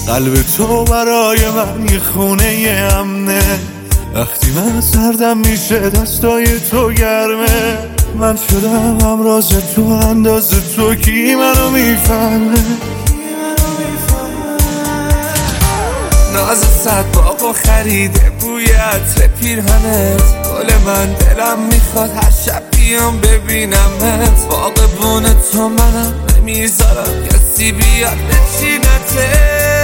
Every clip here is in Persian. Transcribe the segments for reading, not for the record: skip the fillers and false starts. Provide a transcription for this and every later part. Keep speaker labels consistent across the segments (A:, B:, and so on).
A: قلب تو برای من یه خونه امنه، وقتی من سردم میشه دستای تو گرمه. من شدم همراز تو، اندازه تو کی منو میفهمه؟ ناز صد باغ و خریده بوی عطر پیرهنت، گل من دلم میخواد هر شب بیام ببینمت. باغبون تو منم نمیذارم کسی بیاد بچینتت.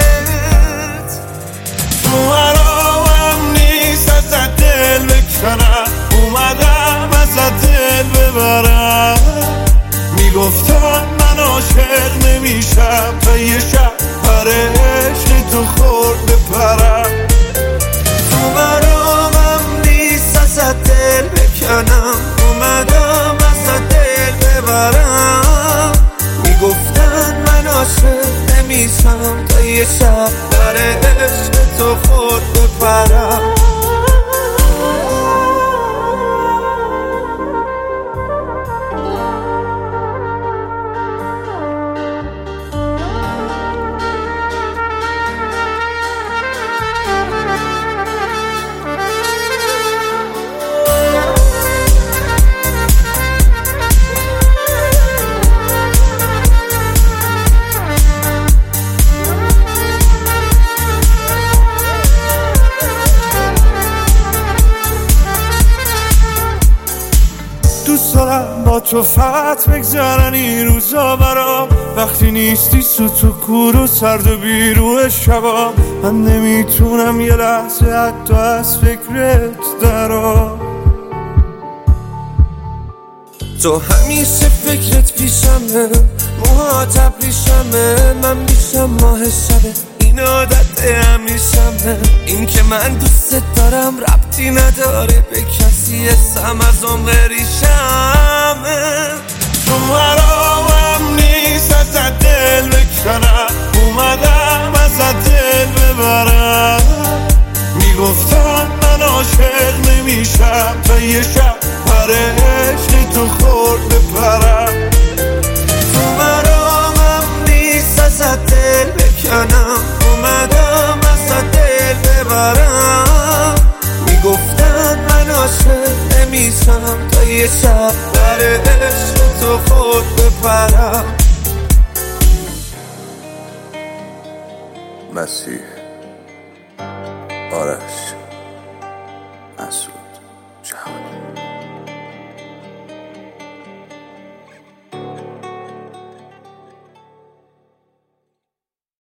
A: تو مرامم نیست ازت دل بکنم، اومدم ازت دل ببرم. میگفتم من عاشق نمیشم تا یه شب پر عشق تو خورد بپرم. تو مرامم نیست ازت دل بکنم، اومدم ازت دل ببرم. میگفتن من عاشق نمیشم تا یه شب پر عشق تو خورد بپرم. دوست دارم با تو فقط بگذرن این روزا برام، وقتی نیستی تو کور و سرد و بیروح شبا. من نمیتونم یه لحظه حتی از فکرت درام. تو همیشه فکرت پیشمه، موهات ابریشمه، من میشم ماه شبه، این عادت همیشمه. این که من دوست دارم ربطی نداره به کسی، اسم از اون بریشمه. تو مرامم نیست ازت دل بکنم، اومدم ازت دل ببرم. میگفتم من عاشق نمیشم تا یه شب پر عشق تو خورد بپرم. تو مرامم نیست ازت دل بکنم، اومدم ازت دل ببرم. میگفتن من عاشق نمیشم تا یه شب پر عشق تو خورد بپرم. مسیح آرش